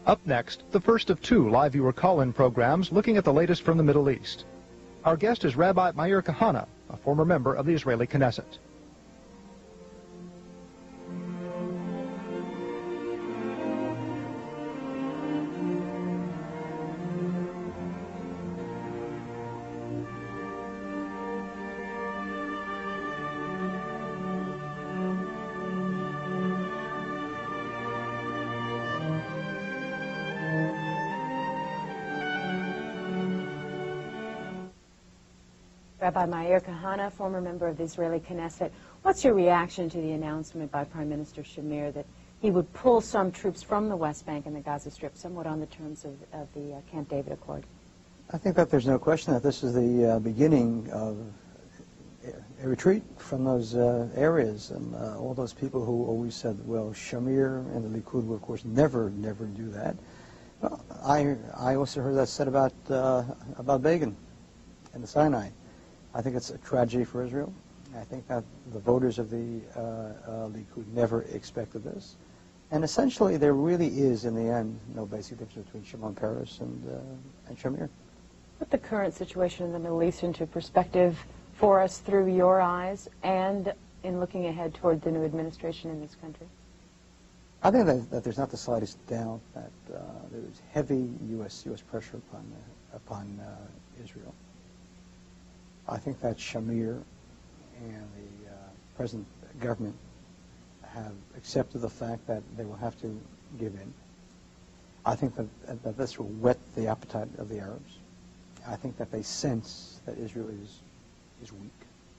Up next, the first of two live viewer call-in programs looking at the latest from the Middle East. Our guest is Rabbi Meir Kahane, a former member of the Israeli Knesset. Rabbi Meir Kahane, former member of the Israeli Knesset, what's your reaction to the announcement by Prime Minister Shamir that he would pull some troops from the West Bank and the Gaza Strip, somewhat on the terms of the Camp David Accord? I think that there's no question that this is the beginning of a retreat from those areas, and all those people who always said, well, Shamir and the Likud will, of course, never do that. Well, I also heard that said about Begin and the Sinai. I think it's a tragedy for Israel. I think that the voters of the Likud never expected this. And essentially, there really is, in the end, no basic difference between Shimon Peres and Shamir. Put the current situation in the Middle East into perspective for us through your eyes and in looking ahead toward the new administration in this country. I think that there's not the slightest doubt that there is heavy U.S. pressure upon Israel. I think that Shamir and the present government have accepted the fact that they will have to give in. I think that this will whet the appetite of the Arabs. I think that they sense that Israel is weak.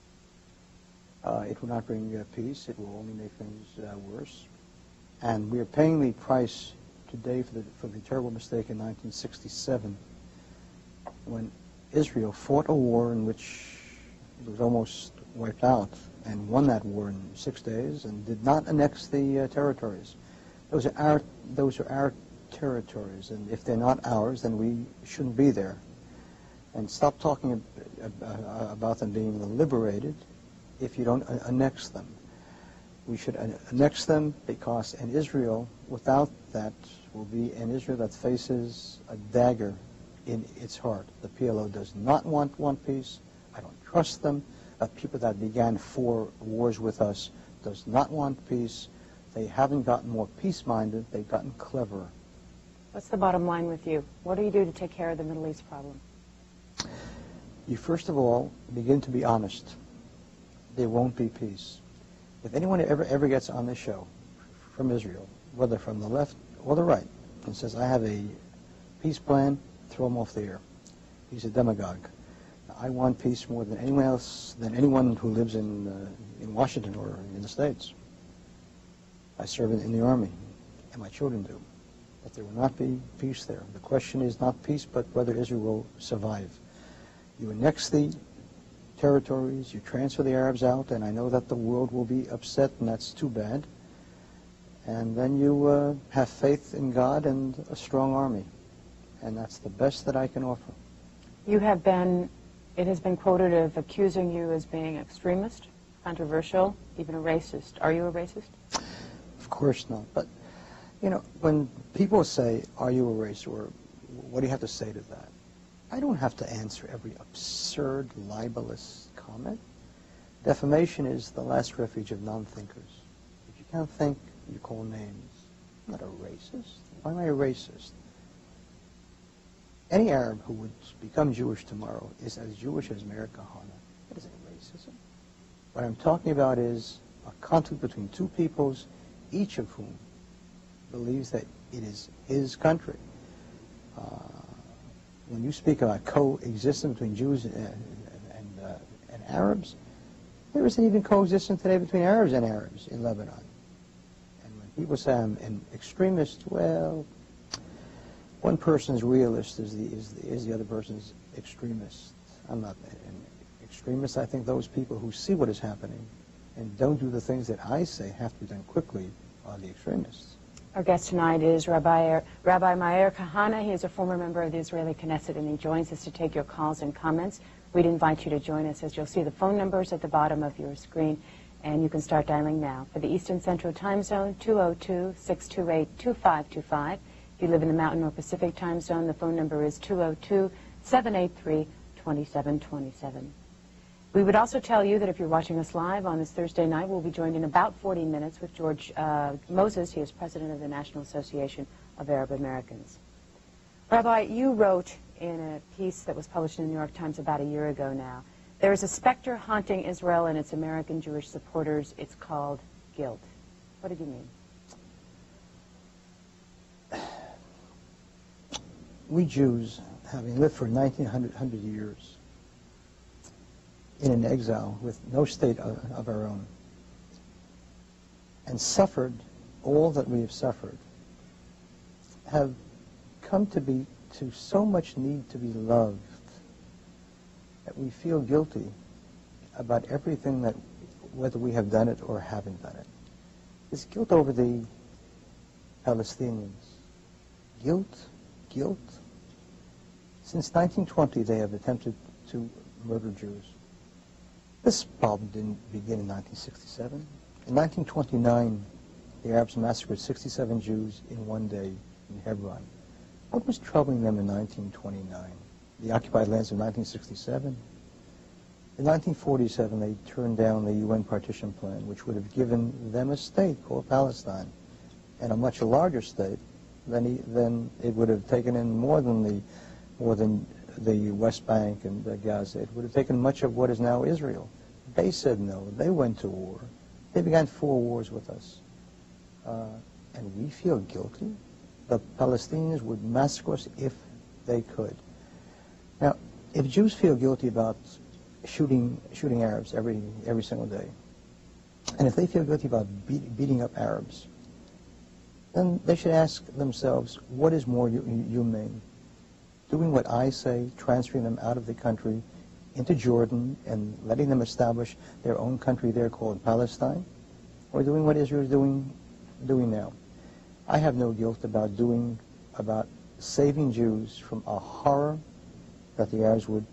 It will not bring peace. It will only make things worse. And we are paying the price today for the terrible mistake in 1967 when Israel fought a war in which it was almost wiped out and won that war in 6 days and did not annex the territories. Those are our territories, and if they're not ours, then we shouldn't be there. And stop talking about them being liberated if you don't annex them. We should annex them because an Israel without that will be an Israel that faces a dagger in its heart. The PLO does not want peace. I don't trust them. People that began 4 wars with us does not want peace. They haven't gotten more peace-minded. They've gotten cleverer. What's the bottom line with you? What do you do to take care of the Middle East problem? You first of all begin to be honest. There won't be peace. If anyone ever gets on this show from Israel, whether from the left or the right, and says, I have a peace plan, throw him off the air. He's a demagogue. I want peace more than anyone else, than anyone who lives in Washington or in the States. I serve in the Army, and my children do. But there will not be peace there. The question is not peace, but whether Israel will survive. You annex the territories, you transfer the Arabs out, and I know that the world will be upset, and that's too bad. And then you have faith in God and a strong army. And that's the best that I can offer. You have been, it has been quoted of accusing you as being extremist, controversial, even a racist. Are you a racist? Of course not. But, you know, when people say, are you a racist, or what do you have to say to that? I don't have to answer every absurd, libelous comment. Defamation is the last refuge of non-thinkers. If you can't think, you call names. I'm not a racist. Why am I a racist? Any Arab who would become Jewish tomorrow is as Jewish as Meir Kahane. That isn't racism. What I'm talking about is a conflict between two peoples, each of whom believes that it is his country. When you speak about coexistence between Jews and Arabs, there isn't even coexistence today between Arabs and Arabs in Lebanon. And when people say I'm an extremist, well, one person's realist is the other person's extremist. I'm not an extremist. I think those people who see what is happening and don't do the things that I say have to be done quickly are the extremists. Our guest tonight is Rabbi Meir Kahane. He is a former member of the Israeli Knesset, and he joins us to take your calls and comments. We'd invite you to join us, as you'll see the phone numbers at the bottom of your screen, and you can start dialing now. For the Eastern Central Time Zone, 202-628-2525, If you live in the Mountain or Pacific time zone, the phone number is 202-783-2727. We would also tell you that if you're watching us live on this Thursday night, we'll be joined in about 40 minutes with George Moses. He is president of the National Association of Arab Americans. Rabbi, you wrote in a piece that was published in the New York Times about a year ago now, there is a specter haunting Israel and its American Jewish supporters. It's called guilt. What did you mean? We Jews, having lived for 100 years in an exile with no state of our own, and suffered all that we have suffered, have come to so much need to be loved that we feel guilty about everything, that whether we have done it or haven't done it. It's guilt over the Palestinians. Guilt. Since 1920, they have attempted to murder Jews. This problem didn't begin in 1967. In 1929, the Arabs massacred 67 Jews in one day in Hebron. What was troubling them in 1929? The occupied lands of 1967. In 1947, they turned down the UN partition plan, which would have given them a state called Palestine, and a much larger state than it would have taken in more than the West Bank and Gaza. It would have taken much of what is now Israel. They said no. They went to war. They began 4 wars with us. And we feel guilty. The Palestinians would massacre us if they could. Now, if Jews feel guilty about shooting Arabs every single day, and if they feel guilty about beating up Arabs, then they should ask themselves, what is more humane? Doing what I say, transferring them out of the country into Jordan and letting them establish their own country there called Palestine, or doing what Israel is doing now? I have no guilt about saving Jews from a horror that the Arabs would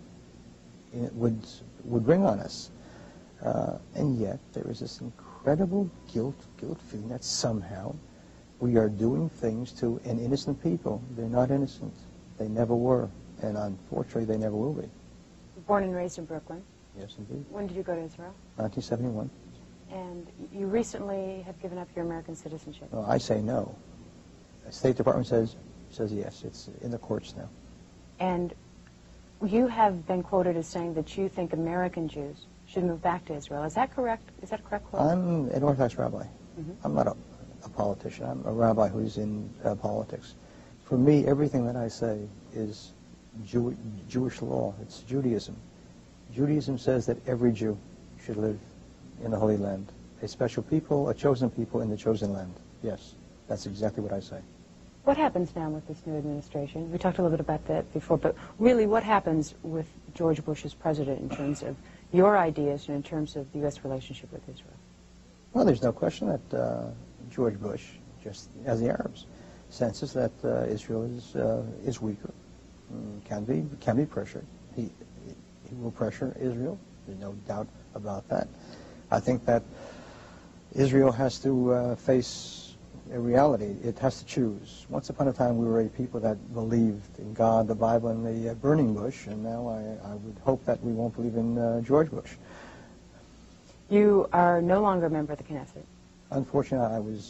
bring on us, and yet there is this incredible guilt feeling that somehow we are doing things to an innocent people. They're not innocent. They never were, and unfortunately, they never will be. Born and raised in Brooklyn. Yes, indeed. When did you go to Israel? 1971. And you recently have given up your American citizenship. No, I say no. The State Department says yes. It's in the courts now. And you have been quoted as saying that you think American Jews should move back to Israel. Is that correct? Is that a correct quote? I'm an Orthodox rabbi. Mm-hmm. I'm not a politician. I'm a rabbi who's in politics. For me, everything that I say is Jewish law. It's Judaism. Judaism says that every Jew should live in the Holy Land, a special people, a chosen people in the chosen land. Yes, that's exactly what I say. What happens now with this new administration? We talked a little bit about that before, but really what happens with George Bush as president in terms of your ideas and in terms of the U.S. relationship with Israel? Well, there's no question that George Bush, just as the Arabs, senses that Israel is weaker, can be pressured. He will pressure Israel. There's no doubt about that. I think that Israel has to face a reality. It has to choose. Once upon a time, we were a people that believed in God, the Bible, and the burning bush, and now I would hope that we won't believe in George Bush. You are no longer a member of the Knesset. Unfortunately,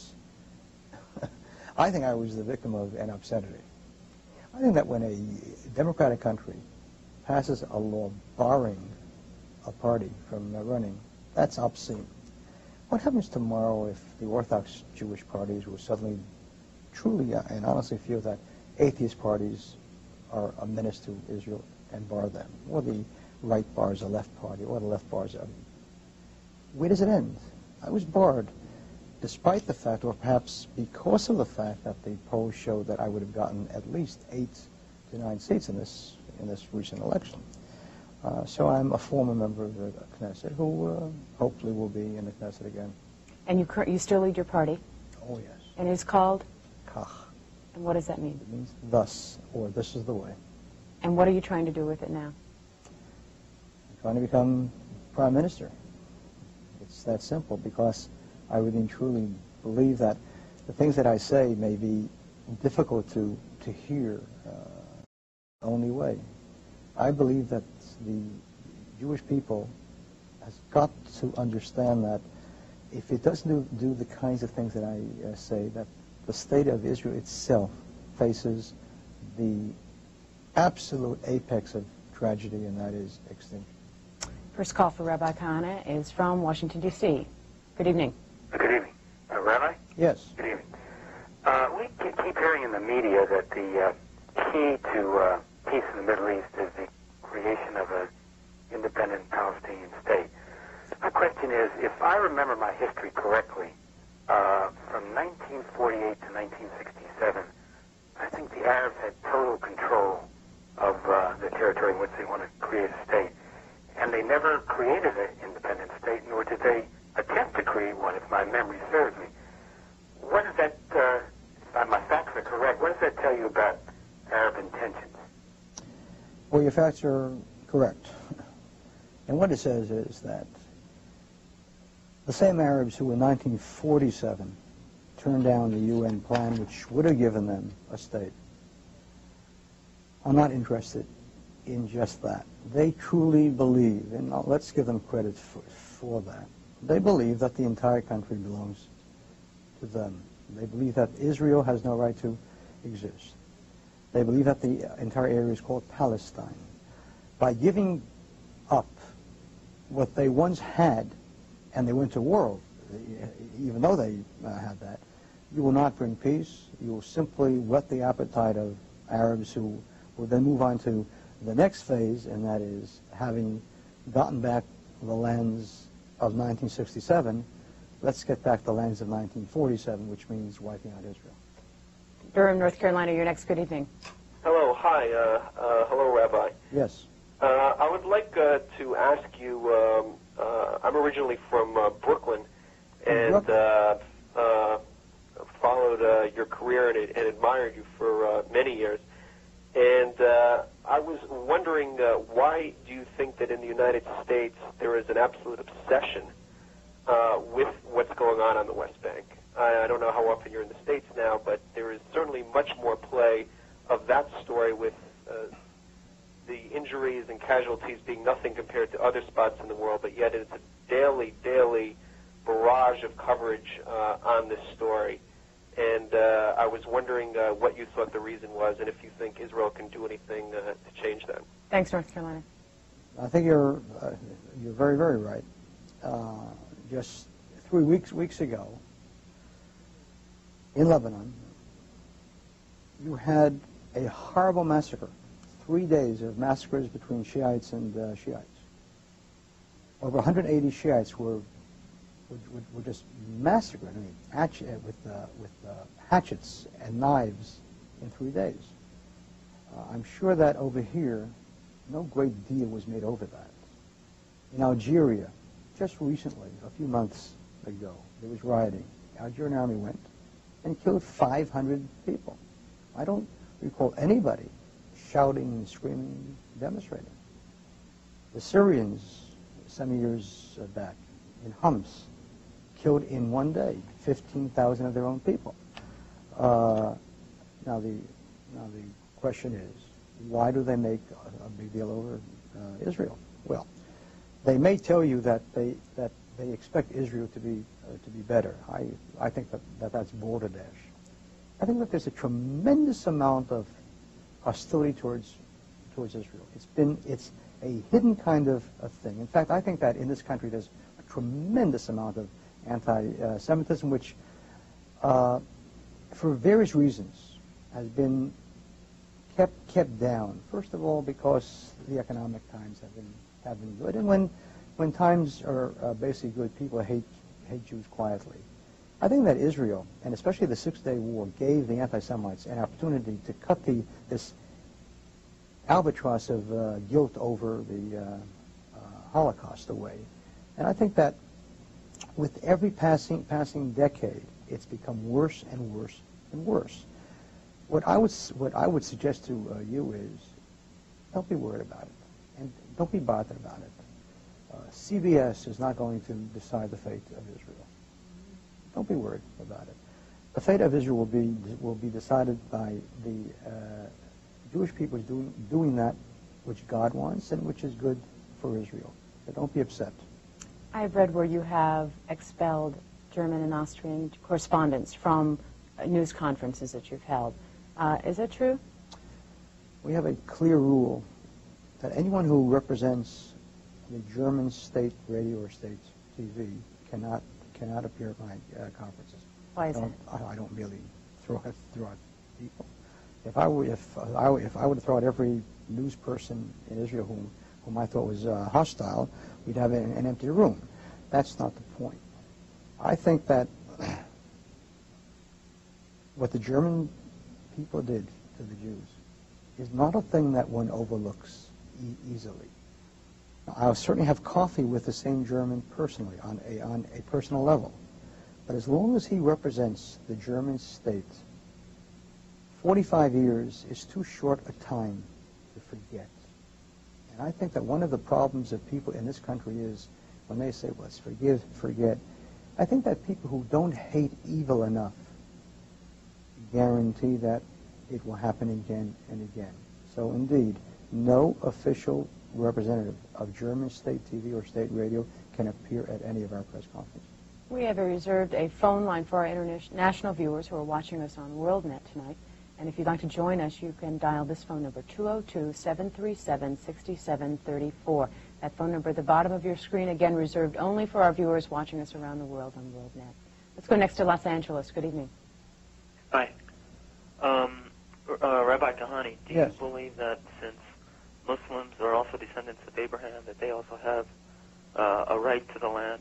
I think I was the victim of an obscenity. I think that when a democratic country passes a law barring a party from running, that's obscene. What happens tomorrow if the Orthodox Jewish parties will suddenly, truly and honestly feel that atheist parties are a menace to Israel and bar them, or the right bars the left party, or the left bars the other? Where does it end? I was barred, despite the fact, or perhaps because of the fact, that the polls showed that I would have gotten at least 8 to 9 seats in this recent election. So I'm a former member of the Knesset who hopefully will be in the Knesset again. And you still lead your party? Oh, yes. And it's called? Kach. And what does that mean? It means thus, or this is the way. And what are you trying to do with it now? I'm trying to become Prime Minister. It's that simple, because I really truly believe that the things that I say may be difficult to hear only way. I believe that the Jewish people has got to understand that if it doesn't do the kinds of things that I say, that the state of Israel itself faces the absolute apex of tragedy, and that is extinction. First call for Rabbi Kahana is from Washington, D.C. Good evening. Good evening. Rabbi? Yes. Good evening. We keep hearing in the media that the key to peace in the Middle East is the creation of an independent Palestinian state. My question is, if I remember my history correctly, from 1948 to 1967, I think the Arabs had total control of the territory in which they want to create a state. And they never created an independent state, nor did they attempt to create one, if my memory serves me. What does that, if my facts are correct, what does that tell you about Arab intentions? Well, your facts are correct. And what it says is that the same Arabs who in 1947 turned down the UN plan, which would have given them a state, are not interested in just that. They truly believe, and let's give them credit for that, they believe that the entire country belongs to them. They believe that Israel has no right to exist. They believe that the entire area is called Palestine. By giving up what they once had, and they went to war, even though they had that, you will not bring peace. You will simply whet the appetite of Arabs who will then move on to the next phase, and that is, having gotten back the lands of 1967, let's get back the lands of 1947, which means wiping out Israel. Durham, North Carolina, you're next. Good evening. Hello, hi. Hello, Rabbi. Yes. I would like to ask you, I'm originally from Brooklyn, and followed your career and admired you for many years. And I was wondering, why do you think that in the United States there is an absolute obsession with what's going on the West Bank? I don't know how often you're in the States now, but there is certainly much more play of that story, with the injuries and casualties being nothing compared to other spots in the world, but yet it's a daily barrage of coverage on this story. And I was wondering what you thought the reason was, and if you think Israel can do anything to change that. Thanks, North Carolina. I think you're very, very right. Just 3 weeks ago, in Lebanon, you had a horrible massacre. 3 days of massacres between Shiites and Shiites. Over 180 Shiites were just massacred. I mean, with hatchets and knives in 3 days. I'm sure that over here, no great deal was made over that. In Algeria, just recently, a few months ago, there was rioting. The Algerian army went and killed 500 people. I don't recall anybody shouting, screaming, demonstrating. The Syrians, some years back, in Homs, killed in 1 day 15,000 of their own people. Now the question is, why do they make a big deal over Israel? Well, they may tell you that they expect Israel to be better. I think that's balderdash. I think that there's a tremendous amount of hostility towards Israel. It's a hidden kind of thing. In fact, I think that in this country there's a tremendous amount of anti-Semitism, which, for various reasons, has been kept down. First of all, because the economic times have been good, and when times are basically good, people hate Jews quietly. I think that Israel, and especially the Six-Day War, gave the anti-Semites an opportunity to cut this albatross of guilt over the Holocaust away. And I think that with every passing decade, it's become worse and worse and worse. What I would suggest to you is, don't be worried about it, and don't be bothered about it. CBS is not going to decide the fate of Israel. Don't be worried about it. The fate of Israel will be decided by the Jewish people doing that which God wants and which is good for Israel. So don't be upset. I've read where you have expelled German and Austrian correspondents from news conferences that you've held. Is that true? We have a clear rule that anyone who represents the German state radio or state TV cannot appear at my conferences. Why is that? I don't really throw out people. If I were to throw out every news person in Israel whom I thought was hostile, we'd have an empty room. That's not the point. I think that what the German people did to the Jews is not a thing that one overlooks easily. Now, I'll certainly have coffee with the same German personally on a personal level. But as long as he represents the German state, 45 years is too short a time to forget. And I think that one of the problems of people in this country is when they say, let's forget. I think that people who don't hate evil enough guarantee that it will happen again and again. So indeed, no official representative of German state TV or state radio can appear at any of our press conferences. We have reserved a phone line for our international viewers who are watching us on WorldNet tonight. And if you'd like to join us, you can dial this phone number, 202-737-6734. That phone number at the bottom of your screen, again, reserved only for our viewers watching us around the world on WorldNet. Let's go next to Los Angeles. Good evening. Hi. Rabbi Kahane, do Yes. you believe that since Muslims are also descendants of Abraham, that they also have a right to the land?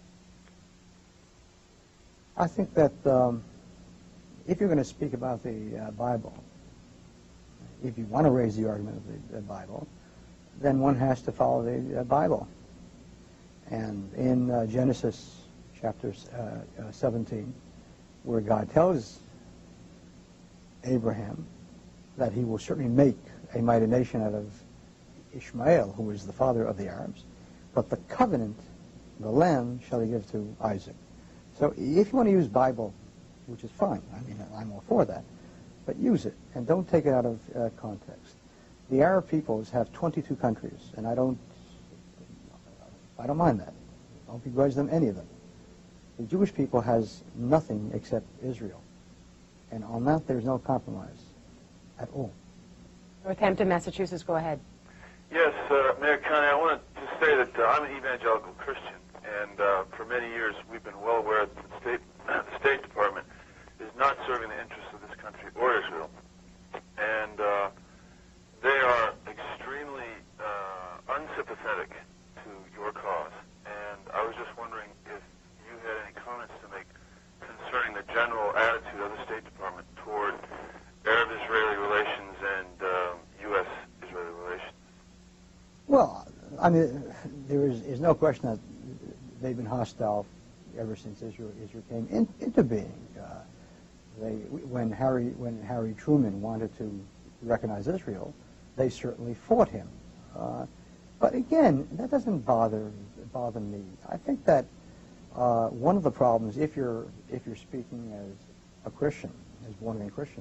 I think that if you're going to speak about the Bible, if you want to raise the argument of the Bible, then one has to follow the Bible. And in Genesis chapter 17, where God tells Abraham that he will certainly make a mighty nation out of Ishmael, who is the father of the Arabs, but the covenant, the land, shall he give to Isaac. So if you want to use Bible, which is fine, I mean, I'm all for that, but use it, and don't take it out of context. The Arab peoples have 22 countries, and I don't mind that. I don't begrudge them any of them. The Jewish people has nothing except Israel, and on that there's no compromise at all. Northampton, Massachusetts, go ahead. Yes, Mayor Kahane, I wanted to say that I'm an evangelical Christian, and for many years we've been well aware that the State Department is not serving the interests of this country or Israel. And they are extremely unsympathetic to your cause. And I was just wondering if you had any comments to make concerning the general attitude of the State Department toward Arab-Israeli relations and U.S.-Israeli relations. Well, I mean, there is no question that they've been hostile ever since Israel came into being. When Harry Truman wanted to recognize Israel, they certainly fought him. But again, that doesn't bother me. I think that one of the problems, if you're speaking as a Christian, as born-again Christian,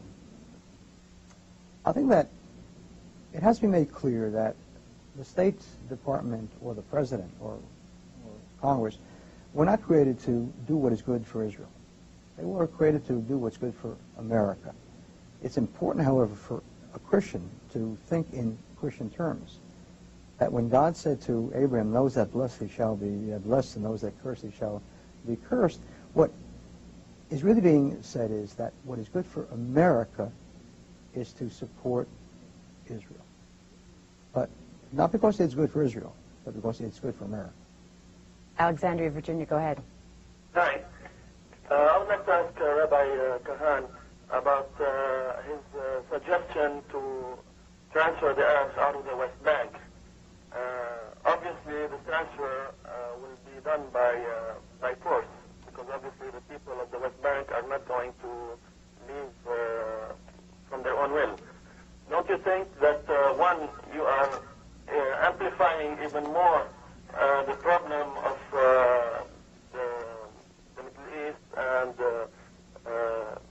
I think that it has to be made clear that the State Department or the President or Congress were not created to do what is good for Israel. They were created to do what's good for America. It's important, however, for a Christian to think in Christian terms. That when God said to Abraham, those that bless thee shall be blessed, and those that curse thee shall be cursed, what is really being said is that what is good for America is to support Israel. But not because it's good for Israel, but because it's good for America. Alexandria, Virginia, go ahead. Hi. I would like to ask Rabbi Kahane about his suggestion to transfer the Arabs out of the West Bank. Obviously, the transfer will be done by force, because obviously the people of the West Bank are not going to leave from their own will. Don't you think that, one, you are amplifying even more the problem of the Middle East and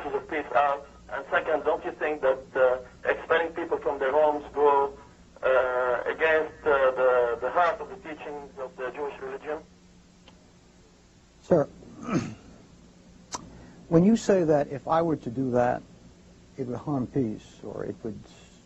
message of peace out? And second, don't you think that expelling people from their homes go against the heart of the teachings of the Jewish religion? Sir, when you say that if I were to do that, it would harm peace, or it would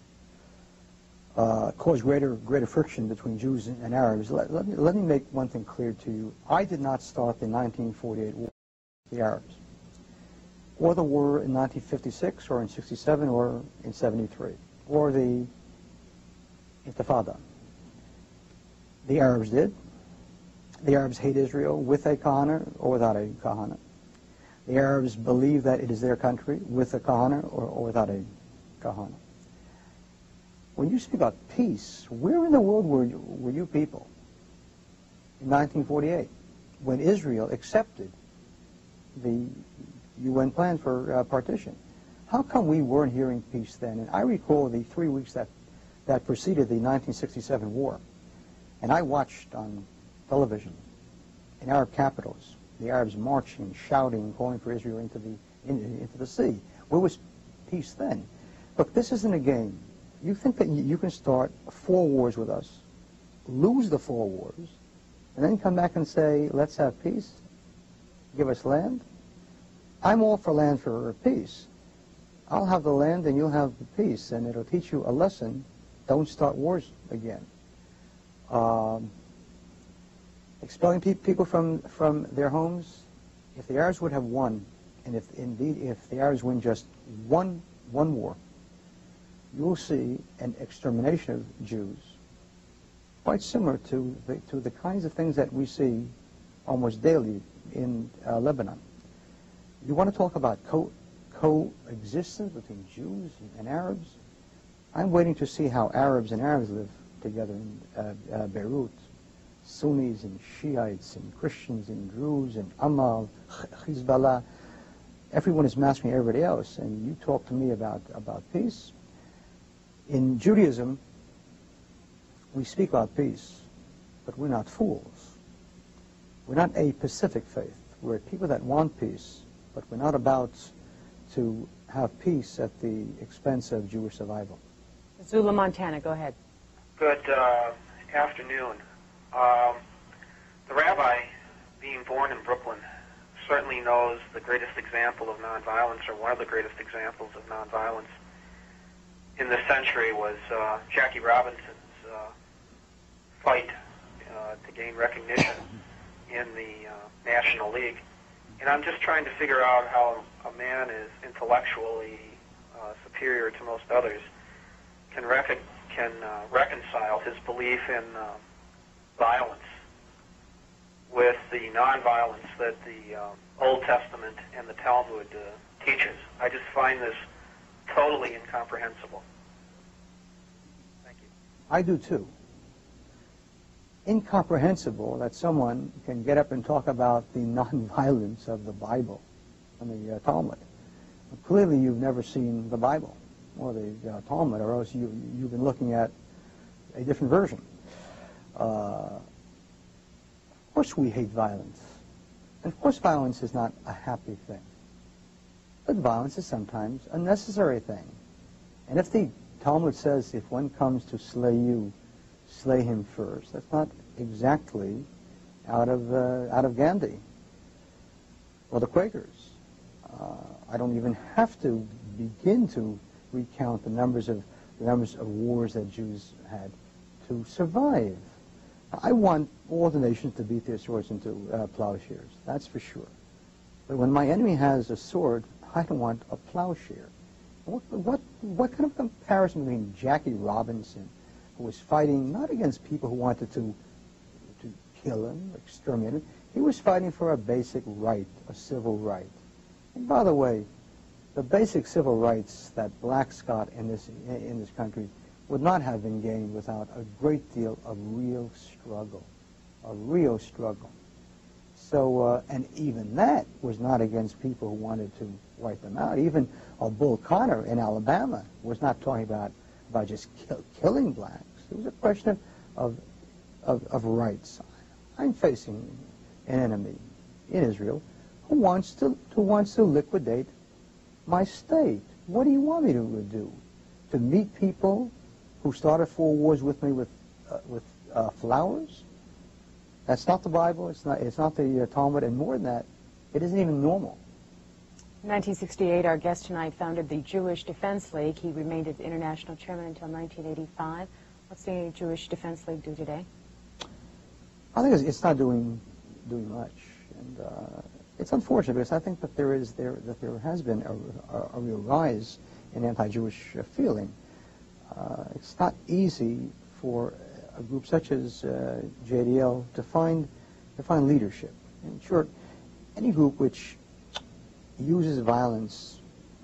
cause greater friction between Jews and Arabs, let me make one thing clear to you. I did not start the 1948 war with the Arabs, or the war in 1956, or in 67, or in 73, or the Intifada. The Arabs did. The Arabs hate Israel with a kahana or without a kahana. The Arabs believe that it is their country with a kahana or without a kahana. When you speak about peace, where in the world were you people in 1948 when Israel accepted the UN plan for partition? How come we weren't hearing peace then? And I recall the 3 weeks that preceded the 1967 war, and I watched on television in Arab capitals the Arabs marching, shouting, calling for Israel into the sea. Where was peace then? Look, this isn't a game. You think that you can start 4 wars with us, lose the 4 wars, and then come back and say, let's have peace, give us land? I'm all for land for peace. I'll have the land and you'll have the peace, and it'll teach you a lesson. Don't start wars again. Expelling people from their homes, if the Arabs would have won, and if the Arabs win just one war, you will see an extermination of Jews, quite similar to the kinds of things that we see almost daily in Lebanon. You want to talk about coexistence between Jews and Arabs? I'm waiting to see how Arabs and Arabs live together in Beirut. Sunnis and Shiites and Christians and Druze and Amal, Hezbollah. Everyone is mastering everybody else. And you talk to me about peace. In Judaism, we speak about peace, but we're not fools. We're not a pacific faith. We're people that want peace, but we're not about to have peace at the expense of Jewish survival. Zula, Montana, go ahead. Good afternoon. The rabbi, being born in Brooklyn, certainly knows the greatest example of nonviolence, or one of the greatest examples of nonviolence in this century was Jackie Robinson's fight to gain recognition in the National League. And I'm just trying to figure out how a man is intellectually superior to most others can reconcile his belief in violence with the nonviolence that the Old Testament and the Talmud teaches. I just find this totally incomprehensible. Thank you. I do too. Incomprehensible that someone can get up and talk about the nonviolence of the Bible and the Talmud. Clearly you've never seen the Bible or the Talmud, or else you've been looking at a different version. Of course we hate violence. And of course violence is not a happy thing. But violence is sometimes a necessary thing. And if the Talmud says, if one comes to slay you, slay him first, that's not exactly out of Gandhi or the Quakers. I don't even have to begin to recount the numbers of wars that Jews had to survive. I want all the nations to beat their swords into plowshares, that's for sure. But when my enemy has a sword, I don't want a plowshare. What kind of comparison between Jackie Robinson, who was fighting not against people who wanted to kill him, exterminate him, he was fighting for a basic right, a civil right. And by the way, the basic civil rights that blacks got in this country would not have been gained without a great deal of real struggle, a real struggle. So, and even that was not against people who wanted to wipe them out. Even Bull Connor in Alabama was not talking about just killing blacks. It was a question of rights. I'm facing an enemy in Israel who wants to liquidate my state. What do you want me to do? To meet people who started 4 wars with me with flowers? That's not the Bible. It's not the Talmud. And more than that, it isn't even normal. In 1968, our guest tonight founded the Jewish Defense League. He remained its international chairman until 1985. What's the Jewish Defense League do today? I think it's not doing much, and it's unfortunate because I think that there has been a real rise in anti-Jewish feeling. It's not easy for a group such as JDL to find leadership. In short, any group which uses violence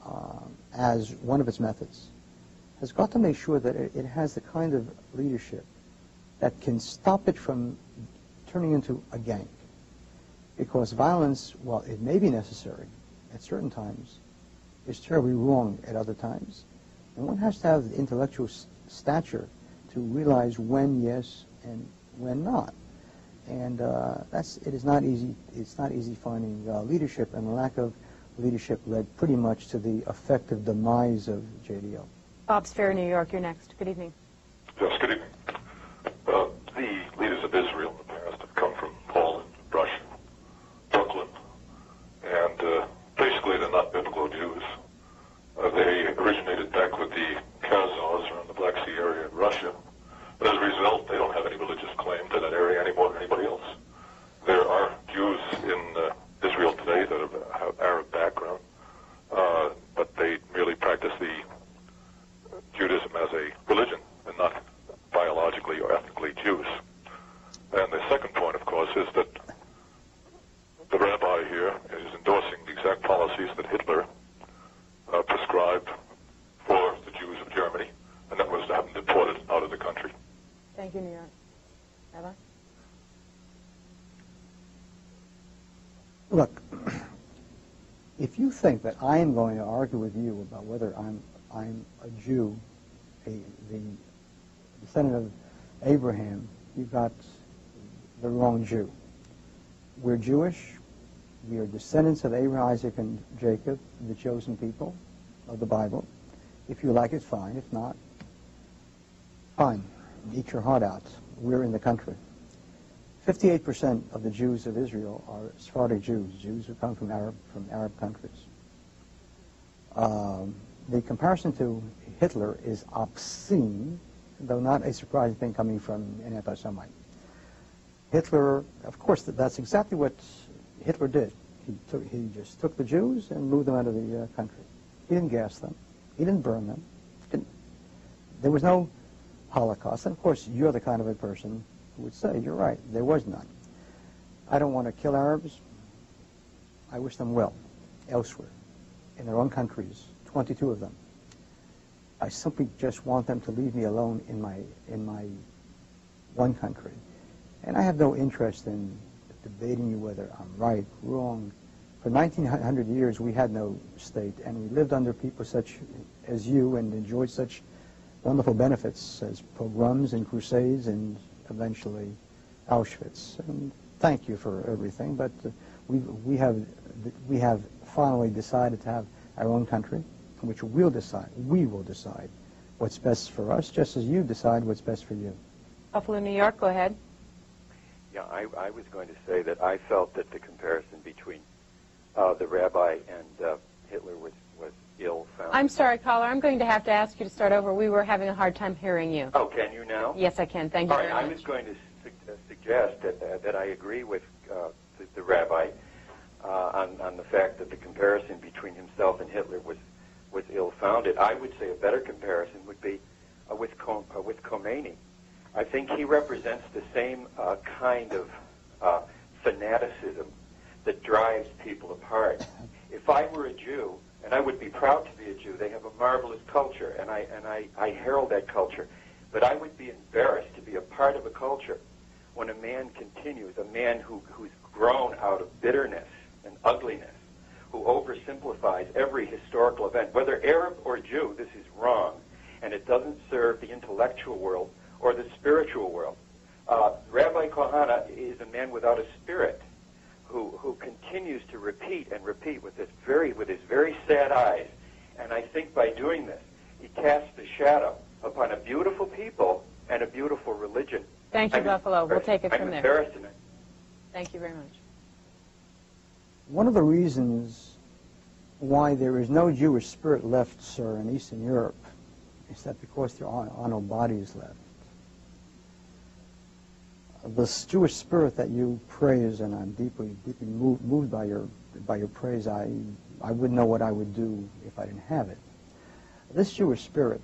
as one of its methods has got to make sure that it has the kind of leadership that can stop it from turning into a gang. Because violence, while it may be necessary at certain times, is terribly wrong at other times. And one has to have the intellectual stature to realize when yes and when not. And it is not easy. It's not easy finding leadership, and the lack of leadership led pretty much to the effective demise of JDL. Bob Sphere, New York, you're next. Good evening. Yes, good evening. The leaders of Israel in the past have come from Poland, Russia, Brooklyn, and basically they're not biblical Jews. They originated back with the Khazars around the Black Sea area in Russia, but as a result, they don't have any religious claim to that area any more than anybody else. There are Jews in Israel today that have Arab background, but they merely practice the Judaism as a religion and not biologically or ethnically Jews. And the second point, of course, is that the rabbi here is endorsing the exact policies that Hitler prescribed for the Jews of Germany, and that was to have them deported out of the country. Thank you, New York. Rabbi? Look, if you think that I am going to argue with you about whether I'm a Jew, the descendant of Abraham, you've got the wrong Jew. We're Jewish. We are descendants of Abraham, Isaac, and Jacob, the chosen people of the Bible. If you like it, fine. If not, fine. Eat your heart out. We're in the country. 58% of the Jews of Israel are Sephardic Jews, Jews who come from Arab countries. The comparison to Hitler is obscene, though not a surprising thing coming from an anti-Semite. Hitler, of course, that's exactly what Hitler did. He just took the Jews and moved them out of the country. He didn't gas them. He didn't burn them. There was no Holocaust. And of course, you're the kind of a person who would say, you're right, there was none. I don't want to kill Arabs. I wish them well elsewhere, in their own countries, 22 of them. I simply just want them to leave me alone in my one country. And I have no interest in debating you whether I'm right, wrong. For 1900 years, we had no state, and we lived under people such as you and enjoyed such wonderful benefits as pogroms and crusades and eventually Auschwitz. And thank you for everything, but we have finally decided to have our own country, which we will decide what's best for us, just as you decide what's best for you. Buffalo, New York, go ahead. Yeah, I was going to say that I felt that the comparison between the rabbi and Hitler was ill-founded. I'm sorry, caller. I'm going to have to ask you to start over. We were having a hard time hearing you. Oh, can you now? Yes, I can. Thank you All very right, much. I was going to suggest that I agree with the rabbi on the fact that the comparison between himself and Hitler was ill-founded. I would say a better comparison would be with Khomeini. I think he represents the same kind of fanaticism that drives people apart. If I were a Jew, and I would be proud to be a Jew, they have a marvelous culture, and I herald that culture, but I would be embarrassed to be a part of a culture when a man continues, a man who's grown out of bitterness and ugliness, who oversimplifies every historical event. Whether Arab or Jew, this is wrong, and it doesn't serve the intellectual world or the spiritual world. Rabbi Kahana is a man without a spirit who continues to repeat and repeat with his very sad eyes. And I think by doing this, he casts a shadow upon a beautiful people and a beautiful religion. Thank you, Buffalo. We'll take it from I'm there. embarrassed in it. Thank you very much. One of the reasons why there is no Jewish spirit left, sir, in Eastern Europe is that because there are no bodies left. The Jewish spirit that you praise, and I'm deeply moved by your praise. I wouldn't know what I would do if I didn't have it. This Jewish spirit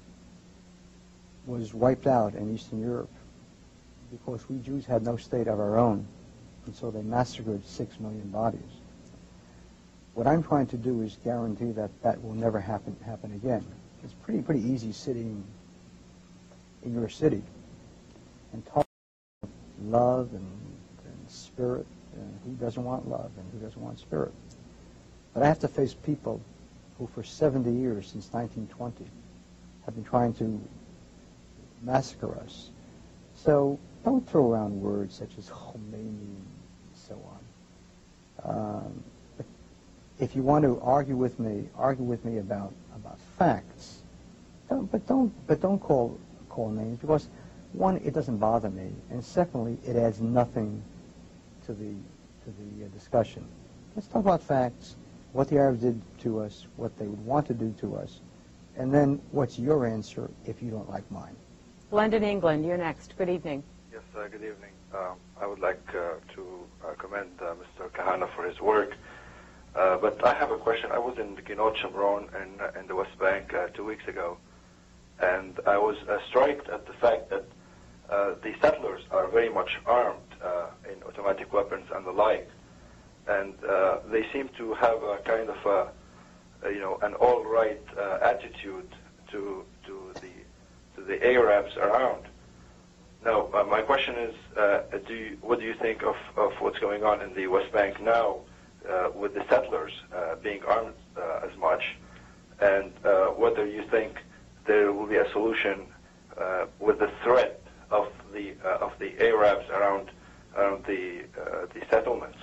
was wiped out in Eastern Europe because we Jews had no state of our own, and so they massacred 6 million bodies. What I'm trying to do is guarantee that that will never happen again. It's pretty easy sitting in your city and talking about love and spirit, and who doesn't want love and who doesn't want spirit. But I have to face people who for 70 years, since 1920, have been trying to massacre us. So don't throw around words such as Khomeini and so on. If you want to argue with me about facts. But don't call names, because one, it doesn't bother me, and secondly, it adds nothing to the discussion. Let's talk about facts, what the Arabs did to us, what they would want to do to us, and then what's your answer if you don't like mine. London, England, you're next. Good evening. Yes, good evening. I would like to commend Mr. Kahana for his work. But I have a question. I was in Ginot Shomron in the West Bank 2 weeks ago, and I was struck at the fact that the settlers are very much armed in automatic weapons and the like, and they seem to have a kind of an all-right attitude to the Arabs around. Now, my question is, what do you think of what's going on in the West Bank now? With the settlers being armed as much, and whether you think there will be a solution with the threat of the Arabs around the settlements.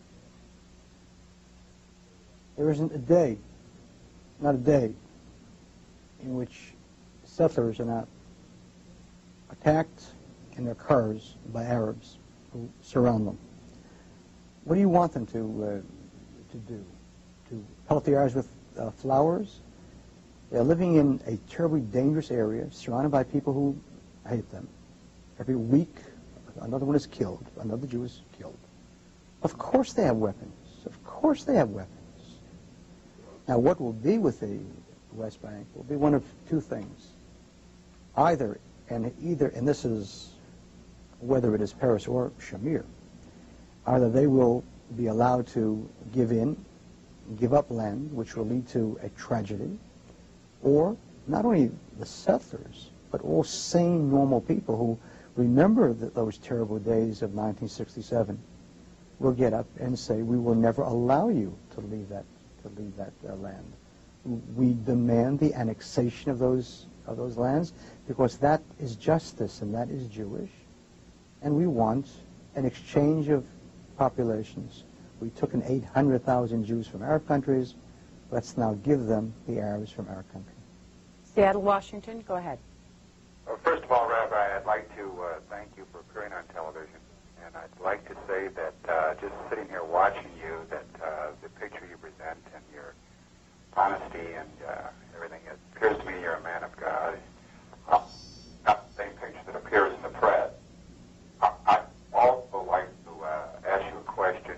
There isn't a day, not a day, in which settlers are not attacked in their cars by Arabs who surround them. What do you want them to do? To pelt the Arabs with flowers? They're living in a terribly dangerous area, surrounded by people who hate them. Every week, another one is killed, another Jew is killed. Of course they have weapons. Of course they have weapons. Now, what will be with the West Bank will be one of two things. Either, and this is whether it is Peres or Shamir, either they will be allowed to give up land, which will lead to a tragedy, or not only the settlers, but all sane, normal people who remember those terrible days of 1967 will get up and say, we will never allow you to leave that land. We demand the annexation of those lands, because that is justice and that is Jewish, and we want an exchange of populations. We took in 800,000 Jews from Arab countries. Let's now give them the Arabs from our country. Seattle, Washington, go ahead. First of all, Rabbi, I'd like to thank you for appearing on television. And I'd like to say that just sitting here watching you, that the picture you present and your honesty and everything, it appears to me you're a man of God. Not the same picture that appears in the press. I'd also like to ask you a question.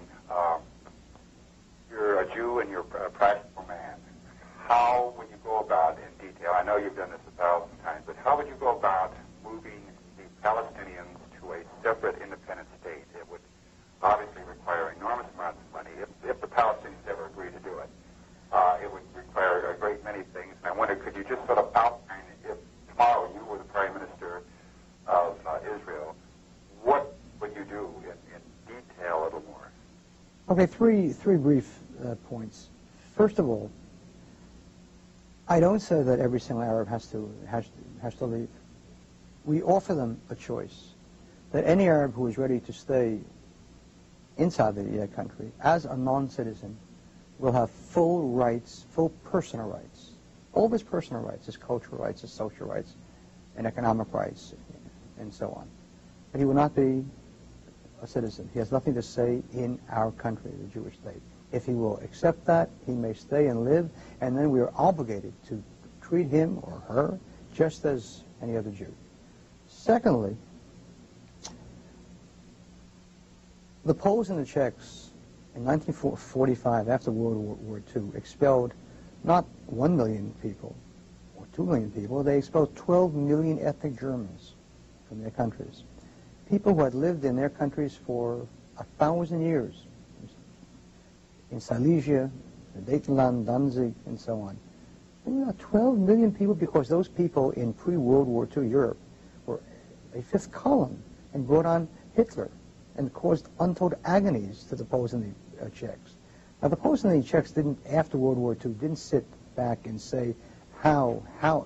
You're a Jew and you're a practical man. How would you go about, in detail, I know you've done this 1,000 times, but how would you go about moving the Palestinians to a separate independent state? It would obviously require enormous amounts of money if the Palestinians ever agree to do it. It would require a great many things. And I wonder, could you just sort of outline, if tomorrow you were the Prime Minister of Israel, what would you do in detail a little more? Okay, three brief points. First of all, I don't say that every single Arab has to leave. We offer them a choice, that any Arab who is ready to stay inside the country, as a non-citizen, will have full rights, full personal rights, all of his personal rights, his cultural rights, his social rights, and economic rights, and so on. But he will not be a citizen. He has nothing to say in our country, the Jewish state. If he will accept that, he may stay and live, and then we are obligated to treat him or her just as any other Jew. Secondly, the Poles and the Czechs in 1945, after World War II, expelled not 1 million people or 2 million people, they expelled 12 million ethnic Germans from their countries. People who had lived in their countries for 1,000 years, in Silesia, Sudetenland, Danzig, and so on. And, 12 million people, because those people in pre-World War II Europe were a fifth column and brought on Hitler and caused untold agonies to the Poles and the Czechs. Now, the Poles and the Czechs didn't, after World War II, didn't sit back and say how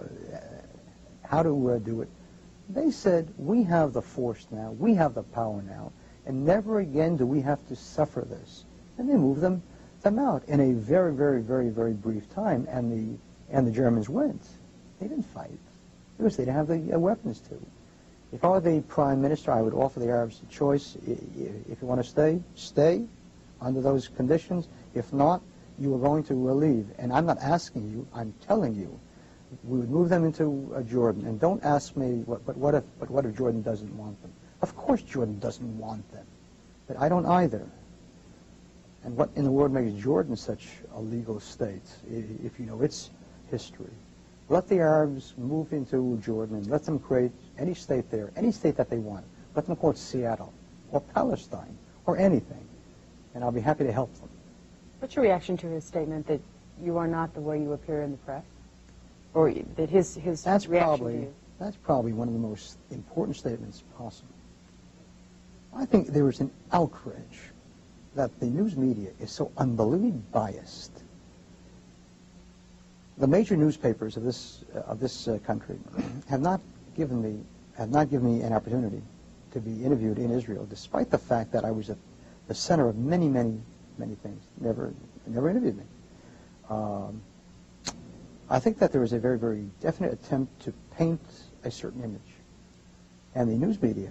to do it. They said, we have the force now, we have the power now, and never again do we have to suffer this. And they moved them out in a very, very, very, very brief time, and the Germans went. They didn't fight because they didn't have the weapons to. If I were the prime minister, I would offer the Arabs a choice. If you want to stay, stay under those conditions. If not, you are going to leave. And I'm not asking you, I'm telling you. We would move them into Jordan. And don't ask me, but what if Jordan doesn't want them? Of course Jordan doesn't want them. But I don't either. And what in the world makes Jordan such a legal state, if you know its history? Let the Arabs move into Jordan and let them create any state there, any state that they want. Let them call it Seattle or Palestine or anything. And I'll be happy to help them. What's your reaction to his statement that you are not the way you appear in the press? Or that his reaction to you? That's probably one of the most important statements possible. I think there is an outrage that the news media is so unbelievably biased. The major newspapers of this country have not given me an opportunity to be interviewed in Israel, despite the fact that I was at the center of many, many, many things. Never interviewed me. I think that there is a very, very definite attempt to paint a certain image, and the news media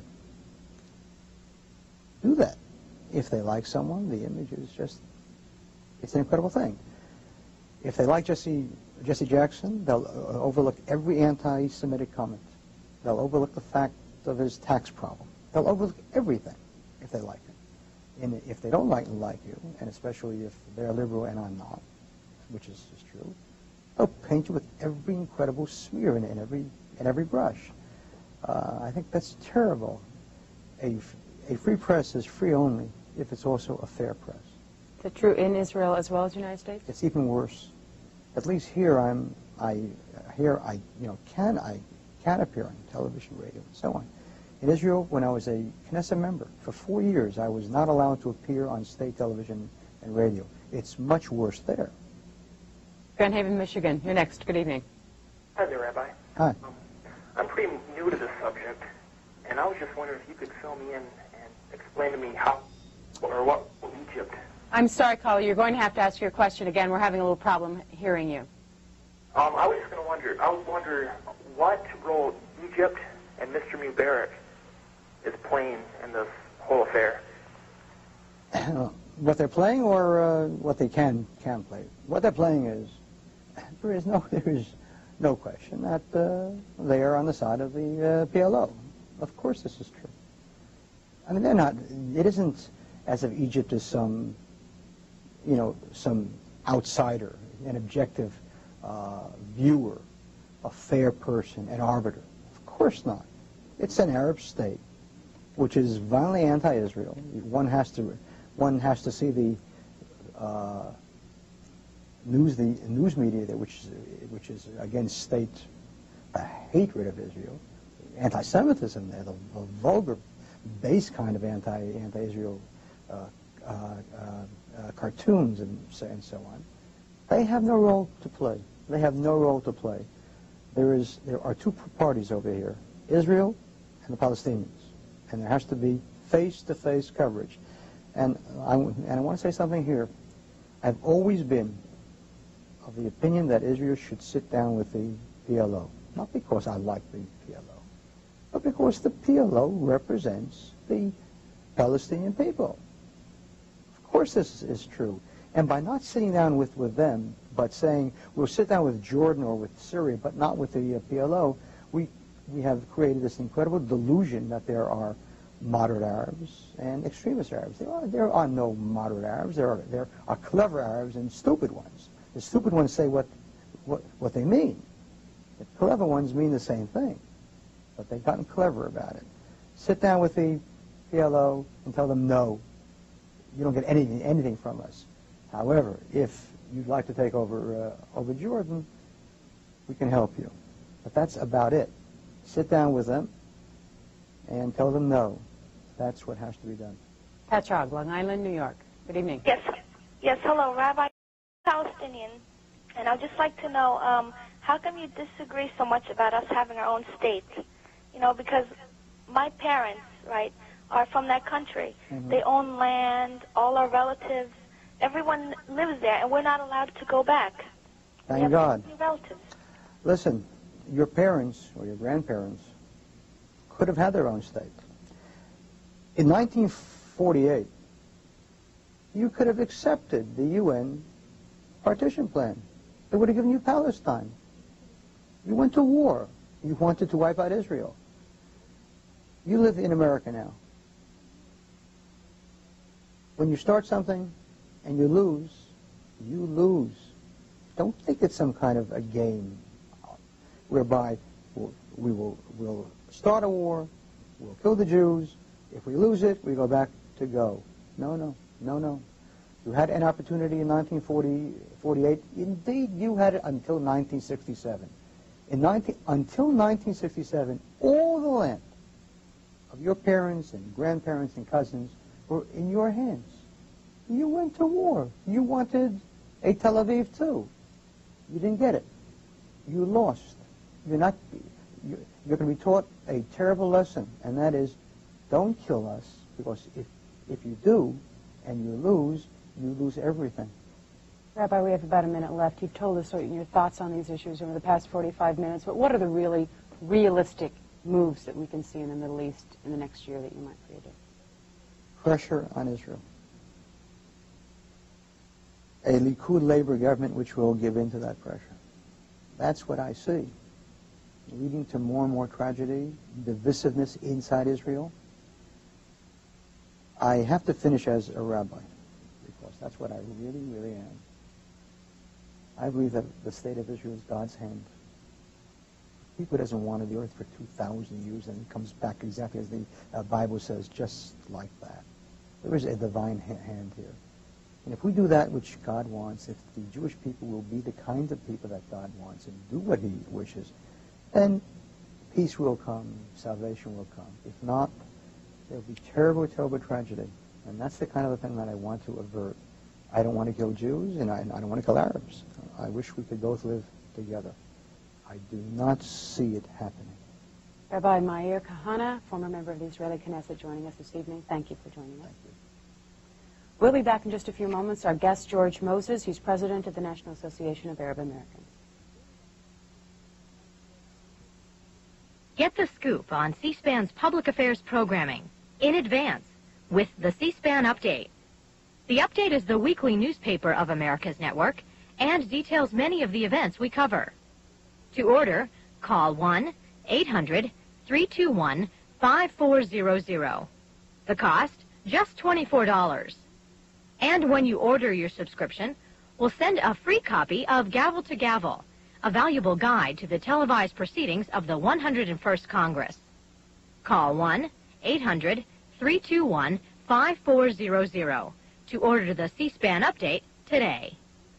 do that. If they like someone, the image is just—it's an incredible thing. If they like Jesse Jackson, they'll overlook every anti-Semitic comment. They'll overlook the fact of his tax problem. They'll overlook everything if they like him. And if they don't like you, and especially if they're liberal and I'm not, which is true, they'll paint you with every incredible smear in every brush. I think that's terrible. A free press is free only if it's also a fair press. Is that true in Israel as well as the United States? It's even worse. At least here I can appear on television, radio, and so on. In Israel, when I was a Knesset member, for 4 years I was not allowed to appear on state television and radio. It's much worse there. Grand Haven, Michigan. You're next. Good evening. Hi there, Rabbi. Hi. I'm pretty new to this subject, and I was just wondering if you could fill me in and explain to me how or what Egypt. I'm sorry, caller. You're going to have to ask your question again. We're having a little problem hearing you. I was just going to wonder. I was wondering what role Egypt and Mr. Mubarak is playing in this whole affair. What they're playing, or what they can play. What they're playing is there is no question that they are on the side of the PLO. Of course, this is true. I mean, they're not. It isn't as if Egypt is some outsider, an objective viewer, a fair person, an arbiter. Of course not. It's an Arab state, which is violently anti-Israel. One has to see the news media there, which is against state hatred of Israel, anti-Semitism there, the vulgar, base kind of anti-Israel cartoons and so on. They have no role to play. They have no role to play. There are two parties over here, Israel and the Palestinians, and there has to be face-to-face coverage. And I want to say something here. I've always been of the opinion that Israel should sit down with the PLO. Not because I like the PLO, but because the PLO represents the Palestinian people. Of course this is true. And by not sitting down with them, but saying we'll sit down with Jordan or with Syria, but not with the PLO, we have created this incredible delusion that there are moderate Arabs and extremist Arabs. There are no moderate Arabs. There are clever Arabs and stupid ones. The stupid ones say what they mean. The clever ones mean the same thing, but they've gotten clever about it. Sit down with the PLO and tell them no. You don't get anything from us. However, if you'd like to take over Jordan, we can help you. But that's about it. Sit down with them and tell them no. That's what has to be done. Pat Chog, Long Island, New York. Good evening. Yes, hello, Rabbi. Palestinian, and I'd just like to know, how come you disagree so much about us having our own state? You know, because my parents, right, are from that country. Mm-hmm. They own land, all our relatives, everyone lives there, and we're not allowed to go back. Thank God. Relatives. Listen, your parents or your grandparents could have had their own state. In 1948, you could have accepted the UN partition plan. They would have given you Palestine. You went to war. You wanted to wipe out Israel. You live in America now. When you start something and you lose, you lose. Don't think it's some kind of a game whereby we'll start a war, we'll kill the Jews. If we lose it, we go back to go. No, no, no, no. You had an opportunity in 1948. Indeed, you had it until 1967. Until 1967, all the land of your parents and grandparents and cousins were in your hands. You went to war. You wanted a Tel Aviv too. You didn't get it. You lost. You're going to be taught a terrible lesson, and that is, don't kill us, because if you do and you lose everything. Rabbi, we have about a minute left. You've told us your thoughts on these issues over the past 45 minutes, but what are the really realistic moves that we can see in the Middle East in the next year that you might predict? Pressure on Israel. A Likud labor government which will give in to that pressure. That's what I see, leading to more and more tragedy, divisiveness inside Israel. I have to finish as a rabbi, because that's what I really, really am. I believe that the state of Israel is God's hand. He who doesn't want the earth for 2,000 years and it comes back exactly as the Bible says, just like that. There is a divine hand here. And if we do that which God wants, if the Jewish people will be the kind of people that God wants and do what he wishes, then peace will come, salvation will come. If not, there will be terrible, terrible tragedy. And that's the kind of thing that I want to avert. I don't want to kill Jews, and I don't want to kill Arabs. I wish we could both live together. I do not see it happening. Rabbi Meir Kahane, former member of the Israeli Knesset, joining us this evening. Thank you for joining us. Thank you. We'll be back in just a few moments. Our guest, George Moses. He's president of the National Association of Arab Americans. Get the scoop on C-SPAN's public affairs programming in advance with the C-SPAN Update. The Update is the weekly newspaper of America's network and details many of the events we cover. To order, call 1-800-321-5400. The cost, just $24. And when you order your subscription, we'll send a free copy of Gavel to Gavel, a valuable guide to the televised proceedings of the 101st Congress. Call 1-800-321-5400 to order the C-SPAN Update today.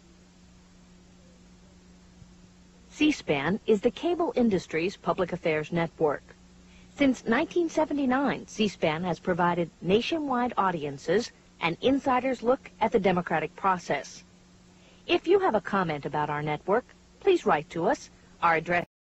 C-SPAN is the cable industry's public affairs network. Since 1979, C-SPAN has provided nationwide audiences an insider's look at the democratic process. If you have a comment about our network, please write to us. Our address